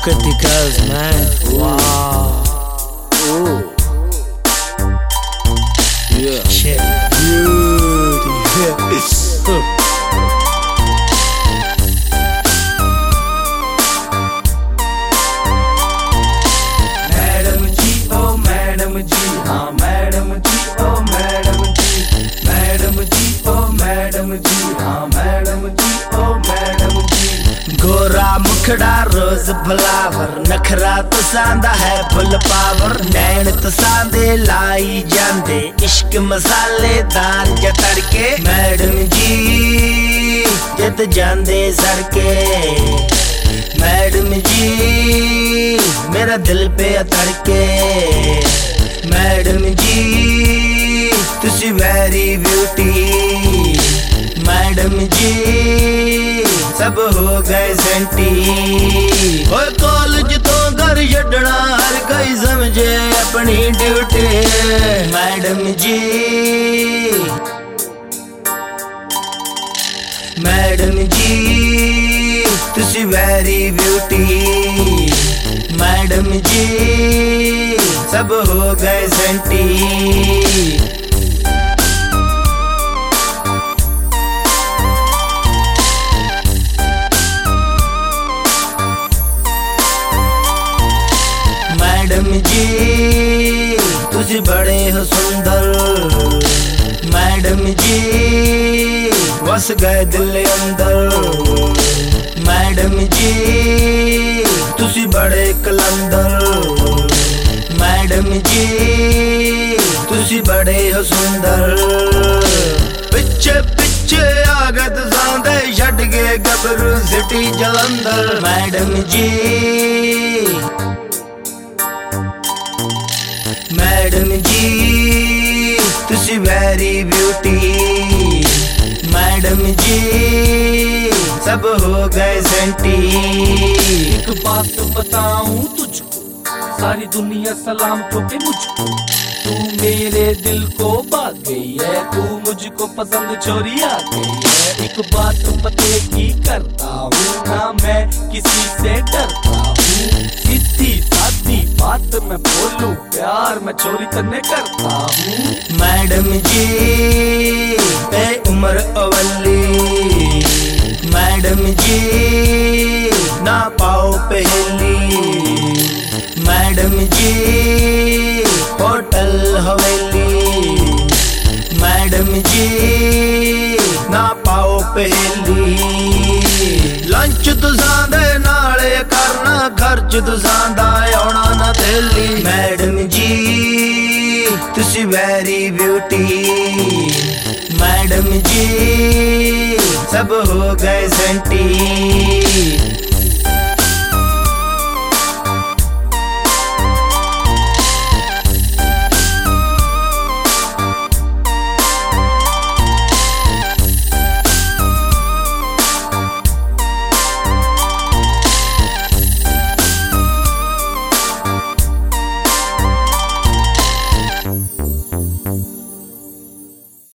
Look at the girls, man. Wow. Ooh. Yeah. Shit. Beauty. Madam जी ओ madam जी, हाँ मैडम जी ओ मैडम जी, मैडम जी ओ मैडम जी, हाँ मैडम जी ओ मैडम जी। गोरा मुखड़ा रोज फ्लावर, नखरा तो सांदा है फुल पावर, नैन तो सांदे लाई जांदे, इश्क मसालेदार जा तड़के। मैडम जी जद जांदे सड़के, मैडम जी मेरा दिल पे तड़के। मैडम जी तुसी वेरी ब्यूटी, मैडम जी सब हो गए सेंटी। ओए कॉलेज तो घर छड़ना हर कोई समझे अपनी ड्यूटी। मैडम जी, मैडम जी तुसी वेरी ब्यूटी, मैडम जी सब हो गए सेंटी। मैडम जी तुझे बड़े हो सुंदर, मैडम जी बस गए दिल अंदर। मैडम जी तुझे बड़े कलंदर, मैडम जी तुझे बड़े हो सुंदर। पिछे पिछे आ गए तुसांदे छड़ के गबरू सिटी जलंधर। मैडम जी, मैडम जी तुसी वेरी ब्यूटी, मैडम जी सब हो गए सेंटी। एक बात बताऊं तुझको, सारी दुनिया सलाम ठोके मुझको। तू मेरे दिल को भाग गई है, तू मुझको पसंद छोरी आ गई है। एक बात पते की करता हूँ ना, मैं किसी से डरता हूँ। सीधी सादी बात मैं बोलूं, प्यार मैं चोरी करने करता हूँ। मैडम जी ए उम्र अवली, मैडम जी ना पाओ पहली। मैडम जी होटल हवेली, मैडम जी ना पाओ पहली। लंच तुसां दे नाले करना, खर्च तुसां दा आउणा ना दिल्ली। मैडम जी तुसी वेरी ब्यूटी, मैडम जी सब हो गए सेंटी।